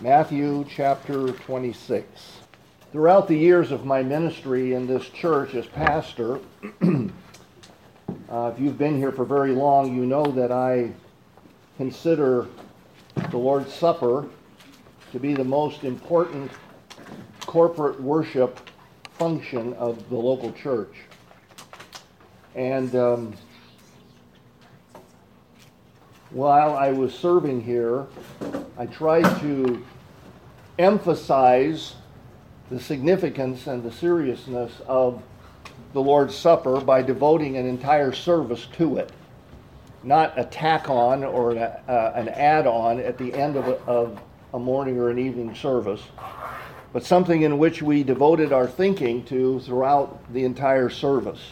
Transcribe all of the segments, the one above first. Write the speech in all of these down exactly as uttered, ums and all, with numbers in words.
Matthew chapter twenty-six. Throughout the years of my ministry in this church as pastor, uh, if you've been here for very long, you know that I consider the Lord's Supper to be the most important corporate worship function of the local church. And um, while I was serving here, I tried to emphasize the significance and the seriousness of the Lord's Supper by devoting an entire service to it. Not a tack-on or an, uh, an add-on at the end of a, of a morning or an evening service, but something in which we devoted our thinking to throughout the entire service.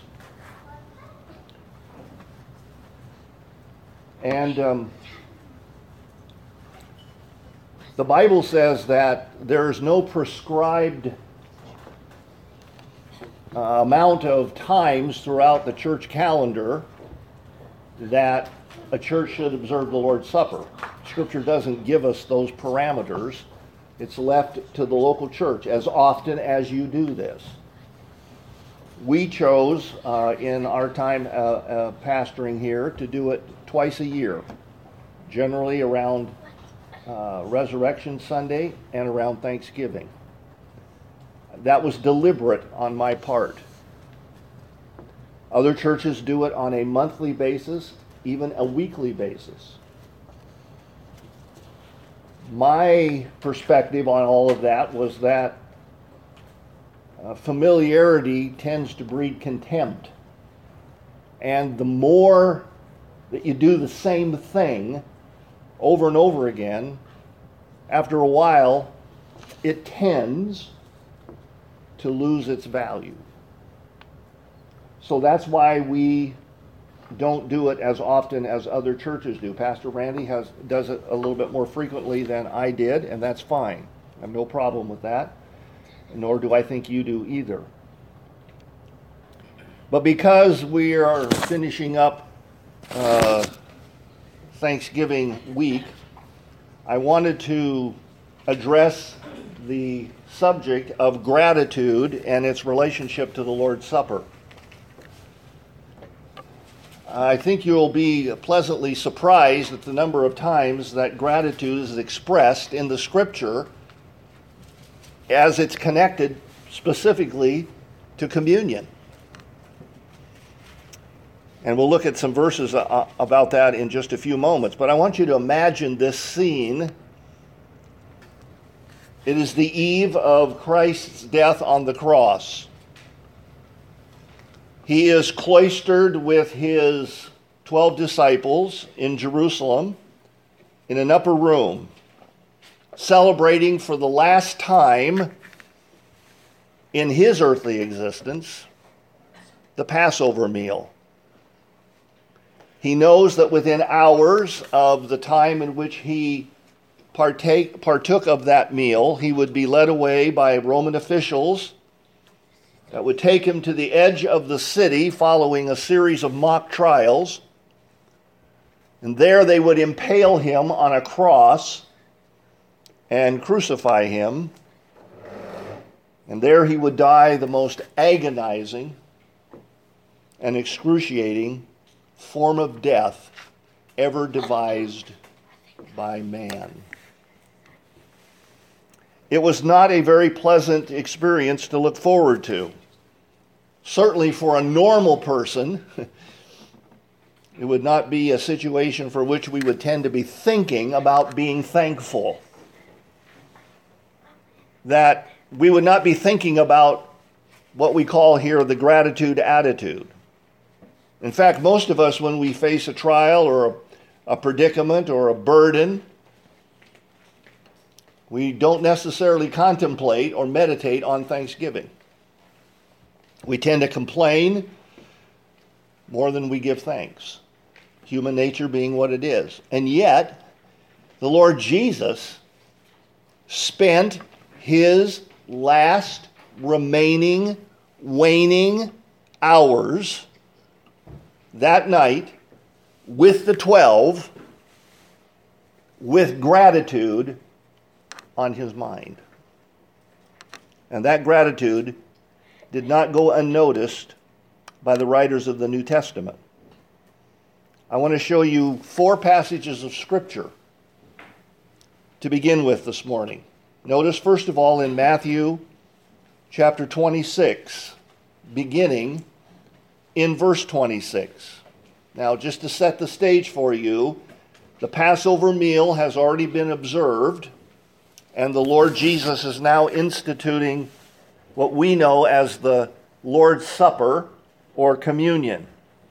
And um, the Bible says that there is no prescribed uh, amount of times throughout the church calendar that a church should observe the Lord's Supper. Scripture doesn't give us those parameters. It's left to the local church as often as you do this. We chose uh, in our time uh, uh, pastoring here to do it twice a year, generally around uh, Resurrection Sunday and around Thanksgiving. That was deliberate on my part. Other churches do it on a monthly basis, even a weekly basis. My perspective on all of that was that uh, familiarity tends to breed contempt. And the more that you do the same thing over and over again, after a while, it tends to lose its value. So that's why we don't do it as often as other churches do. Pastor Randy has does it a little bit more frequently than I did, and that's fine. I have no problem with that, nor do I think you do either. But because we are finishing up uh, Thanksgiving week, I wanted to address the subject of gratitude and its relationship to the Lord's Supper. I think you'll be pleasantly surprised at the number of times that gratitude is expressed in the Scripture as it's connected specifically to communion. And we'll look at some verses about that in just a few moments. But I want you to imagine this scene. It is the eve of Christ's death on the cross. He is cloistered with his twelve disciples in Jerusalem in an upper room, celebrating for the last time in his earthly existence the Passover meal. He knows that within hours of the time in which he partake, partook of that meal, he would be led away by Roman officials that would take him to the edge of the city following a series of mock trials. And there they would impale him on a cross and crucify him. And there he would die the most agonizing and excruciating form of death ever devised by man. It was not a very pleasant experience to look forward to. Certainly for a normal person, it would not be a situation for which we would tend to be thinking about being thankful. That we would not be thinking about what we call here the gratitude attitude. In fact, most of us, when we face a trial or a, a predicament or a burden, we don't necessarily contemplate or meditate on Thanksgiving. We tend to complain more than we give thanks, human nature being what it is. And yet, the Lord Jesus spent his last remaining, waning hours that night with the twelve, with gratitude on his mind. And that gratitude did not go unnoticed by the writers of the New Testament. I want to show you four passages of Scripture to begin with this morning. Notice, first of all, in Matthew chapter twenty-six, beginning in verse twenty-six. Now, just to set the stage for you, the Passover meal has already been observed, and the Lord Jesus is now instituting what we know as the Lord's Supper or communion.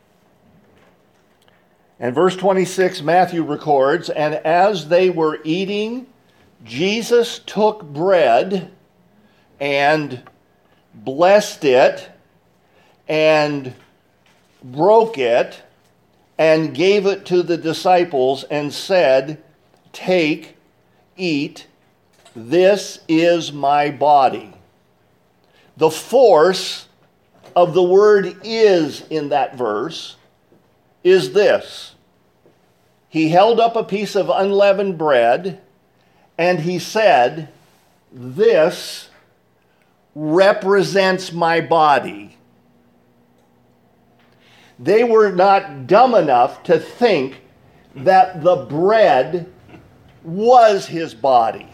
And verse twenty-six, Matthew records, "And as they were eating, Jesus took bread and blessed it and broke it and gave it to the disciples and said, 'Take, eat, this is my body.'" The force of the word "is" in that verse is this. He held up a piece of unleavened bread and he said, "This represents my body." They were not dumb enough to think that the bread was his body.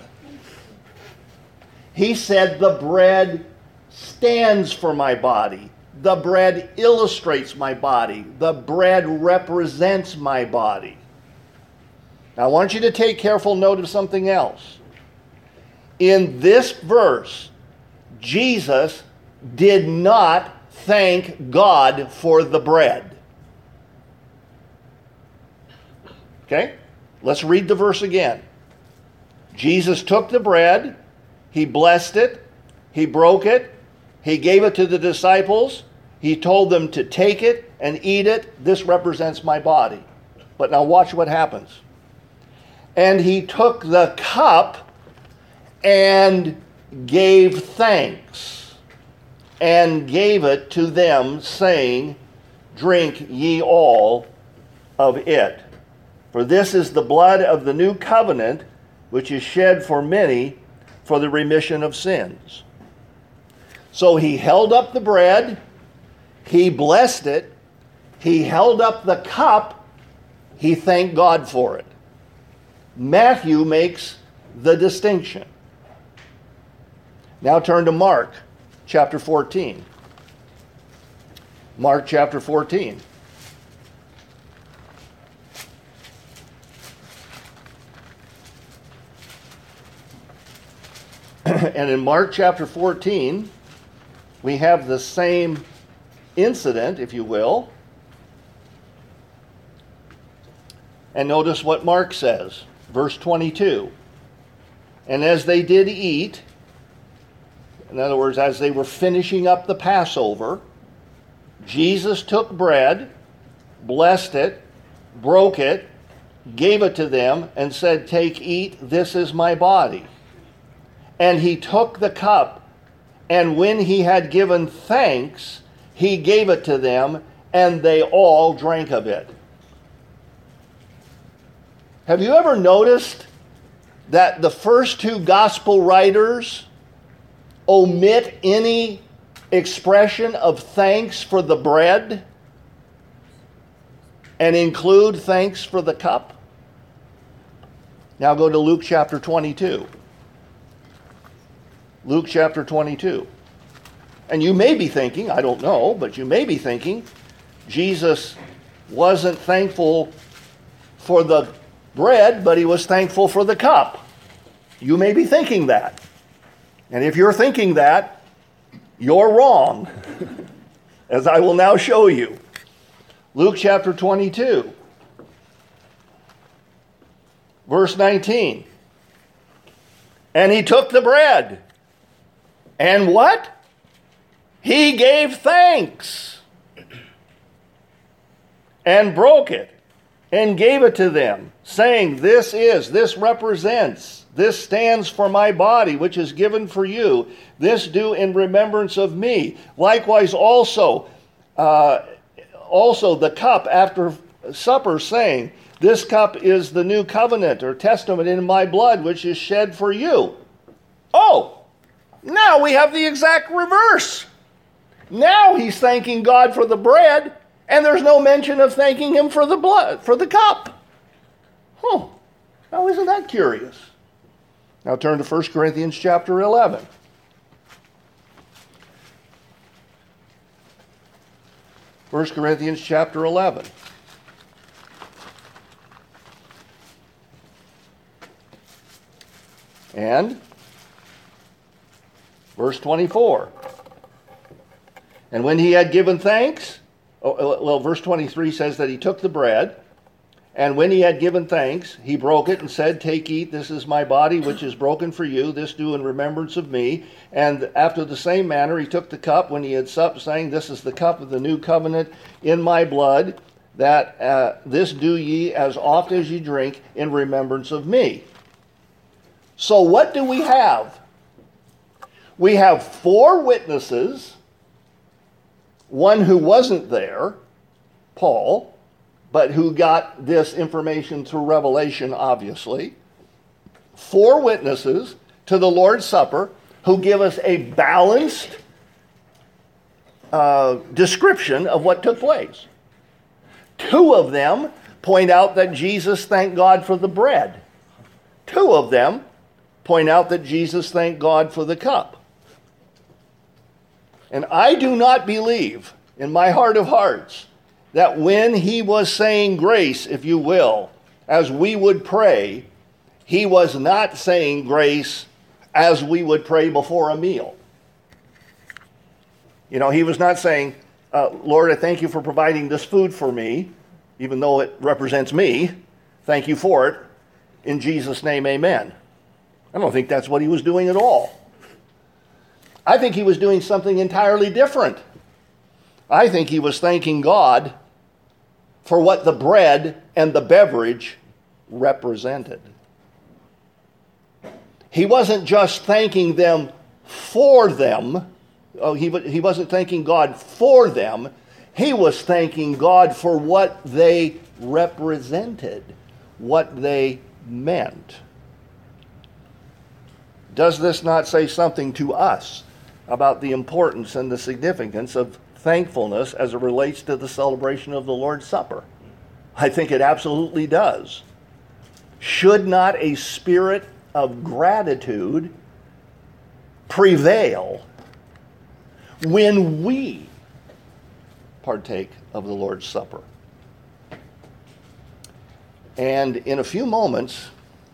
He said, "The bread stands for my body. The bread illustrates my body. The bread represents my body." Now I want you to take careful note of something else. In this verse, Jesus did not thank God for the bread. Okay? Let's read the verse again. Jesus took the bread, he blessed it, he broke it, he gave it to the disciples, he told them to take it and eat it. This represents my body. But now watch what happens. "And he took the cup and gave thanks and gave it to them, saying, 'Drink ye all of it. For this is the blood of the new covenant, which is shed for many for the remission of sins.'" So he held up the bread, he blessed it, he held up the cup, he thanked God for it. Matthew makes the distinction. Now turn to Mark chapter fourteen. Mark chapter fourteen. And in Mark chapter fourteen, we have the same incident, if you will. And notice what Mark says, verse twenty-two. "And as they did eat," in other words, as they were finishing up the Passover, "Jesus took bread, blessed it, broke it, gave it to them, and said, 'Take, eat, this is my body.' And he took the cup, and when he had given thanks, he gave it to them, and they all drank of it." Have you ever noticed that the first two gospel writers omit any expression of thanks for the bread and include thanks for the cup? Now go to Luke chapter twenty-two. Luke chapter twenty-two. And you may be thinking, I don't know, but you may be thinking, Jesus wasn't thankful for the bread, but he was thankful for the cup. You may be thinking that. And if you're thinking that, you're wrong, as I will now show you. Luke chapter twenty-two, verse nineteen. "And he took the bread, and what? He gave thanks, and broke it, and gave it to them, saying, 'This is, this represents, this stands for my body, which is given for you. This do in remembrance of me.' Likewise also, uh, also the cup after supper, saying, 'This cup is the new covenant or testament in my blood, which is shed for you.'" Oh, now we have the exact reverse. Now he's thanking God for the bread, and there's no mention of thanking him for the blood, for the cup. Huh. Now isn't that curious? Now turn to First Corinthians chapter eleven. First Corinthians chapter eleven. And verse twenty-four. And when he had given thanks, oh, well, verse twenty-three says that he took the bread, and when he had given thanks, he broke it and said, "Take, eat, this is my body, which is broken for you. This do in remembrance of me." And after the same manner, he took the cup when he had supped, saying, "This is the cup of the new covenant in my blood, that uh, this do ye as oft as ye drink in remembrance of me." So what do we have? We have four witnesses, one who wasn't there, Paul, but who got this information through revelation, obviously. Four witnesses to the Lord's Supper who give us a balanced uh, description of what took place. Two of them point out that Jesus thanked God for the bread. Two of them point out that Jesus thanked God for the cup. And I do not believe in my heart of hearts that when he was saying grace, if you will, as we would pray, he was not saying grace as we would pray before a meal. You know, he was not saying, uh, "Lord, I thank you for providing this food for me, even though it represents me. Thank you for it. In Jesus' name, amen." I don't think that's what he was doing at all. I think he was doing something entirely different. I think he was thanking God for what the bread and the beverage represented. He wasn't just thanking them for them. Oh, he, he wasn't thanking God for them. He was thanking God for what they represented, what they meant. Does this not say something to us about the importance and the significance of thankfulness as it relates to the celebration of the Lord's Supper? I think it absolutely does. Should not a spirit of gratitude prevail when we partake of the Lord's Supper? And in a few moments,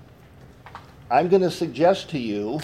I'm going to suggest to you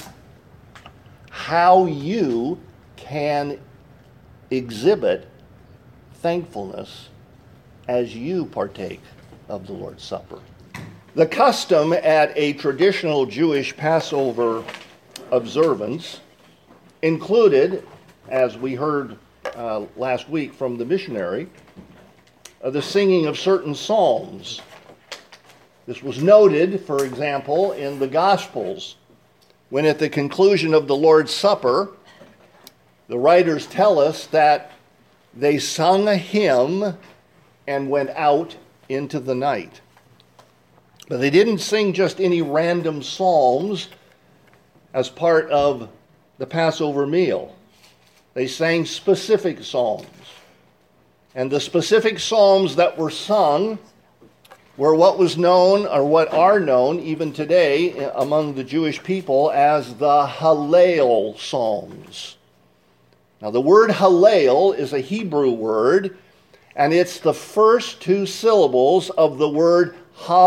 how you can exhibit thankfulness as you partake of the Lord's Supper. The custom at a traditional Jewish Passover observance included, as we heard uh, last week from the missionary, uh, the singing of certain psalms. This was noted, for example, in the Gospels, when at the conclusion of the Lord's Supper, the writers tell us that they sung a hymn and went out into the night. But they didn't sing just any random psalms as part of the Passover meal. They sang specific psalms. And the specific psalms that were sung were what was known, or what are known even today among the Jewish people, as the Hallel Psalms. Now the word Hallel is a Hebrew word, and it's the first two syllables of the word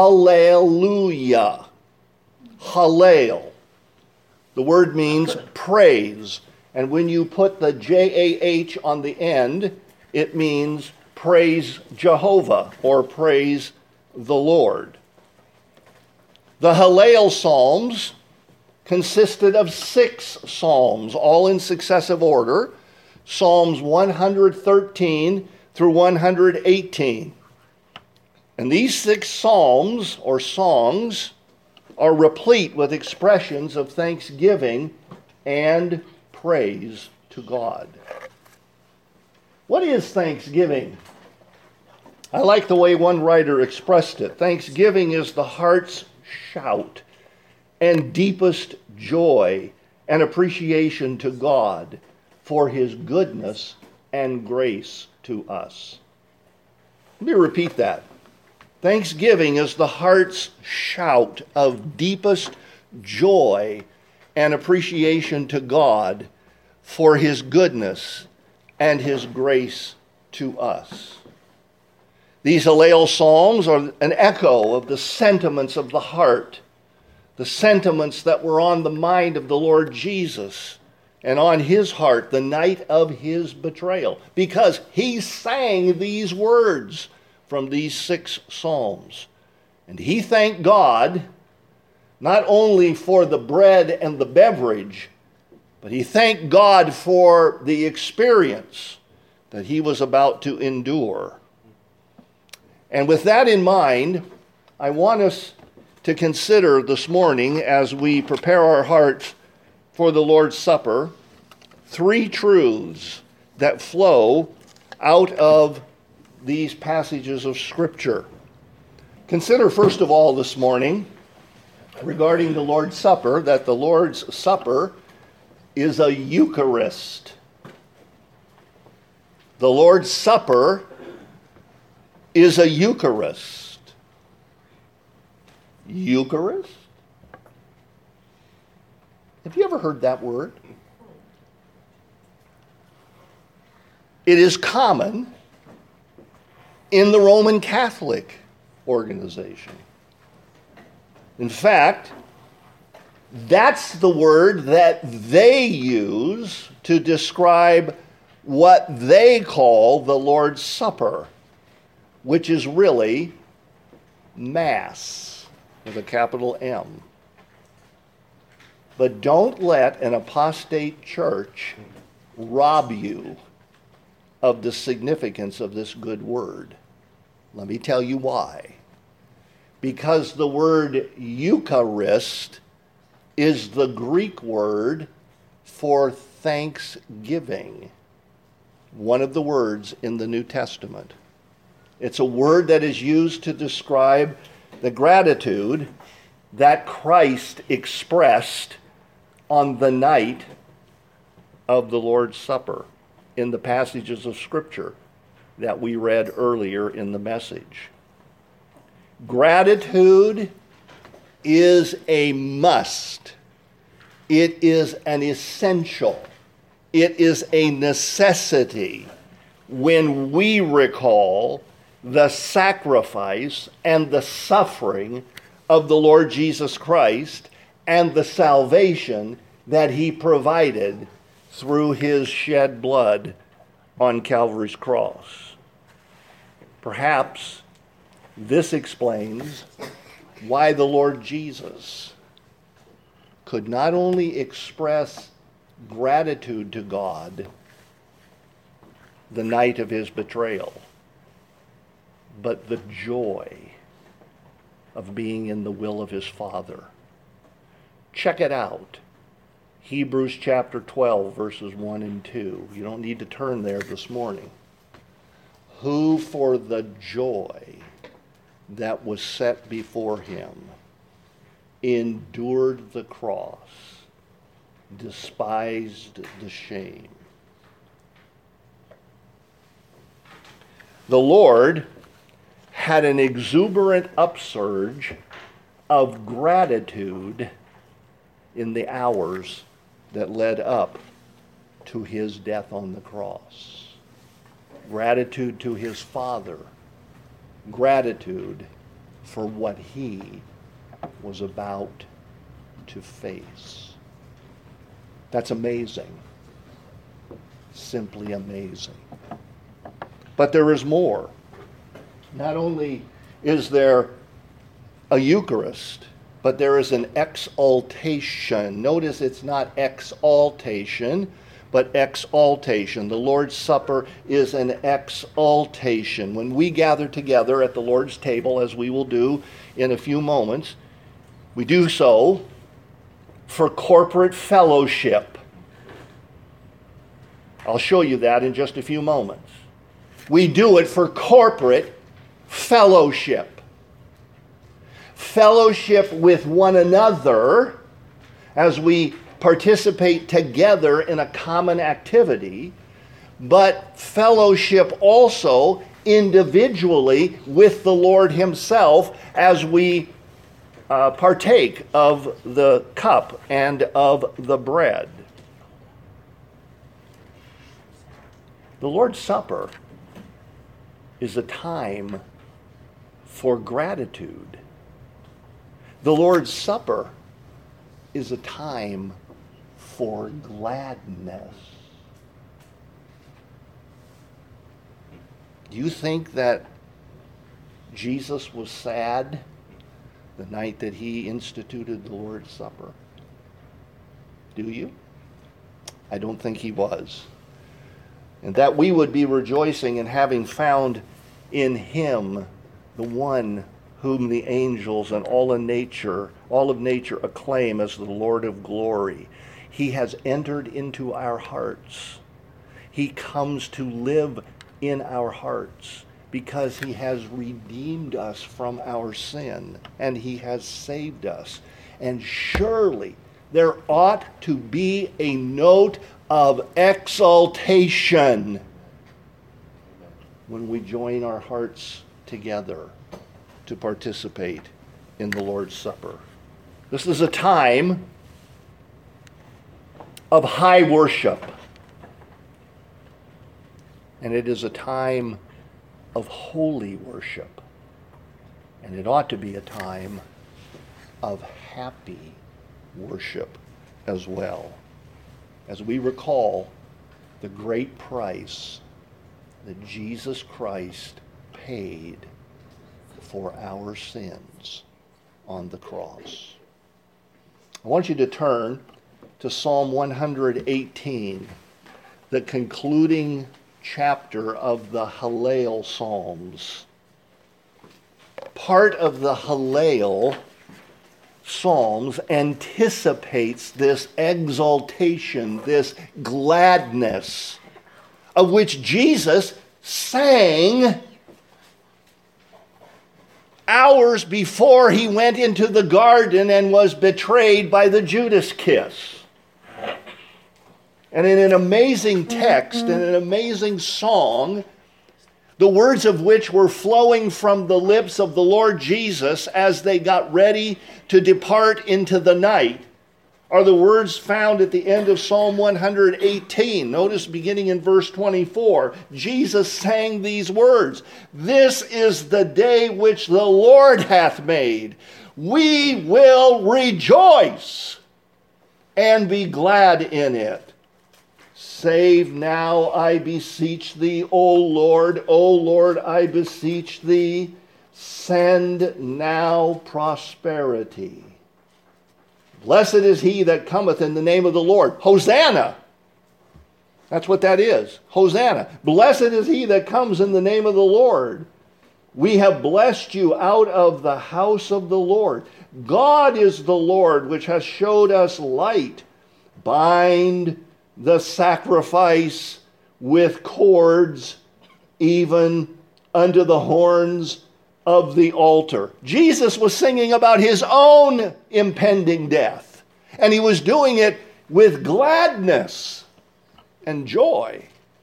Hallelujah. Hallel. The word means praise, and when you put the J A H on the end, it means praise Jehovah, or praise the Lord. The Hallel Psalms consisted of six psalms, all in successive order, Psalms one hundred thirteen through one hundred eighteen. And these six psalms, or songs, are replete with expressions of thanksgiving and praise to God. What is thanksgiving? I like the way one writer expressed it. Thanksgiving is the heart's shout and deepest joy and appreciation to God for his goodness and grace to us. Let me repeat that. Thanksgiving is the heart's shout of deepest joy and appreciation to God for his goodness and his grace to us. These Hallel Psalms are an echo of the sentiments of the heart, the sentiments that were on the mind of the Lord Jesus and on his heart the night of his betrayal, because he sang these words from these six Psalms. And he thanked God not only for the bread and the beverage, but he thanked God for the experience that he was about to endure. And with that in mind, I want us to consider this morning, as we prepare our hearts for the Lord's Supper, three truths that flow out of these passages of Scripture. Consider first of all this morning, regarding the Lord's Supper, that the Lord's Supper is a Eucharist. The Lord's Supper is a Eucharist. Eucharist? Have you ever heard that word? It is common in the Roman Catholic organization. In fact, that's the word that they use to describe what they call the Lord's Supper, which is really Mass with a capital M. But don't let an apostate church rob you of the significance of this good word. Let me tell you why. Because the word Eucharist is the Greek word for thanksgiving, one of the words in the New Testament. It's a word that is used to describe the gratitude that Christ expressed on the night of the Lord's Supper in the passages of Scripture that we read earlier in the message. Gratitude is a must. It is an essential. It is a necessity when we recall the sacrifice and the suffering of the Lord Jesus Christ and the salvation that he provided through his shed blood on Calvary's cross. Perhaps this explains why the Lord Jesus could not only express gratitude to God the night of his betrayal, but the joy of being in the will of his Father. Check it out. Hebrews chapter twelve, verses one and two. You don't need to turn there this morning. Who for the joy that was set before him endured the cross, despised the shame. The Lord had an exuberant upsurge of gratitude in the hours that led up to his death on the cross. Gratitude to his Father. Gratitude for what he was about to face. That's amazing. Simply amazing. But there is more. Not only is there a Eucharist, but there is an exaltation. Notice it's not exaltation, but exaltation. The Lord's Supper is an exaltation. When we gather together at the Lord's table, as we will do in a few moments, we do so for corporate fellowship. I'll show you that in just a few moments. We do it for corporate fellowship. Fellowship with one another as we participate together in a common activity, but fellowship also individually with the Lord himself as we uh, partake of the cup and of the bread. The Lord's Supper is a time for gratitude. The Lord's Supper is a time for gladness. Do you think that Jesus was sad the night that he instituted the Lord's Supper? Do you? I don't think he was. And that we would be rejoicing in having found in him the one whom the angels and all of nature, all of nature acclaim as the Lord of glory. He has entered into our hearts. He comes to live in our hearts because he has redeemed us from our sin and he has saved us. And surely there ought to be a note of exaltation when we join our hearts together to participate in the Lord's Supper. This is a time of high worship, and it is a time of holy worship, and it ought to be a time of happy worship as well, as we recall the great price that Jesus Christ paid for our sins on the cross. I want you to turn to Psalm one hundred eighteen, the concluding chapter of the Hallel Psalms. Part of the Hallel Psalms anticipates this exaltation, this gladness, of which Jesus sang hours before he went into the garden and was betrayed by the Judas kiss. And in an amazing text and an amazing song, the words of which were flowing from the lips of the Lord Jesus as they got ready to depart into the night, are the words found at the end of Psalm one hundred eighteen. Notice beginning in verse twenty-four, Jesus sang these words, "This is the day which the Lord hath made. We will rejoice and be glad in it. Save now, I beseech thee, O Lord. O Lord, I beseech thee, send now prosperity. Blessed is he that cometh in the name of the Lord." Hosanna! That's what that is. Hosanna. Blessed is he that comes in the name of the Lord. We have blessed you out of the house of the Lord. God is the Lord which has showed us light. Bind the sacrifice with cords, even unto the horns of the altar. Jesus was singing about his own impending death, and he was doing it with gladness and joy.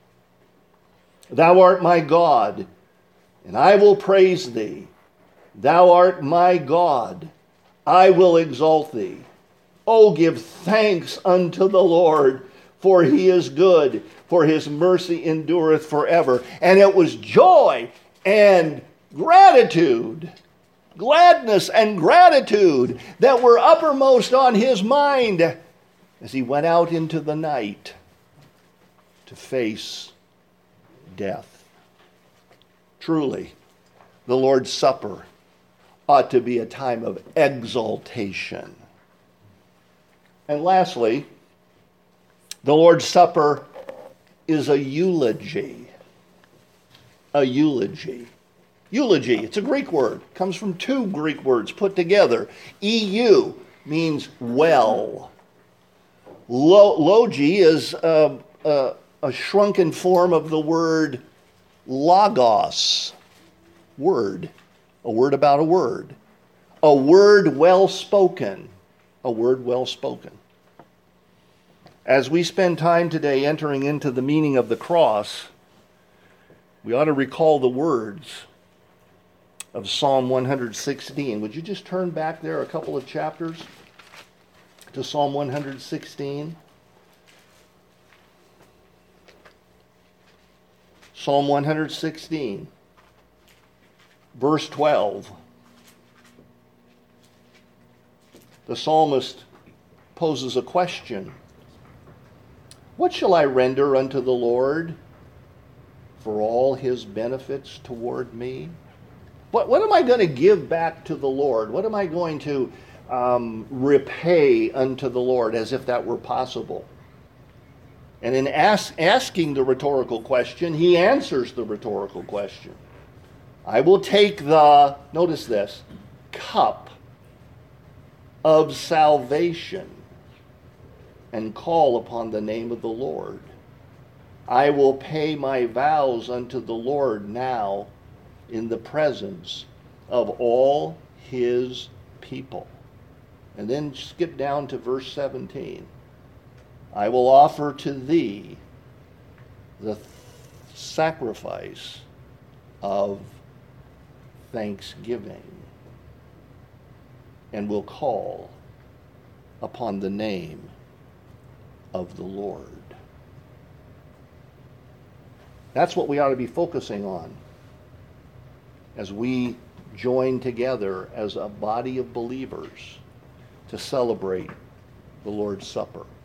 Thou art my God, and I will praise thee. Thou art my God, I will exalt thee. O give thanks unto the Lord, for he is good, for his mercy endureth forever. And it was joy and gratitude, gladness and gratitude that were uppermost on his mind as he went out into the night to face death. Truly, the Lord's Supper ought to be a time of exaltation. And lastly, the Lord's Supper is a eulogy. A eulogy. Eulogy, it's a Greek word. It comes from two Greek words put together. E U means well. Lo- logi is a, a, a shrunken form of the word logos, word. A word about a word. A word well spoken. A word well spoken. As we spend time today entering into the meaning of the cross, we ought to recall the words of Psalm one sixteen. Would you just turn back there a couple of chapters to Psalm one sixteen? Psalm one sixteen, verse twelve. The psalmist poses a question. What shall I render unto the Lord for all his benefits toward me? What, what am I going to give back to the Lord? What am I going to um, repay unto the Lord, as if that were possible? And in ask, asking the rhetorical question, he answers the rhetorical question. I will take the, notice this, cup of salvation and call upon the name of the Lord. I will pay my vows unto the Lord now in the presence of all his people. And then skip down to verse seventeen. I will offer to thee the sacrifice of thanksgiving and will call upon the name of the Lord. That's what we ought to be focusing on as we join together as a body of believers to celebrate the Lord's Supper.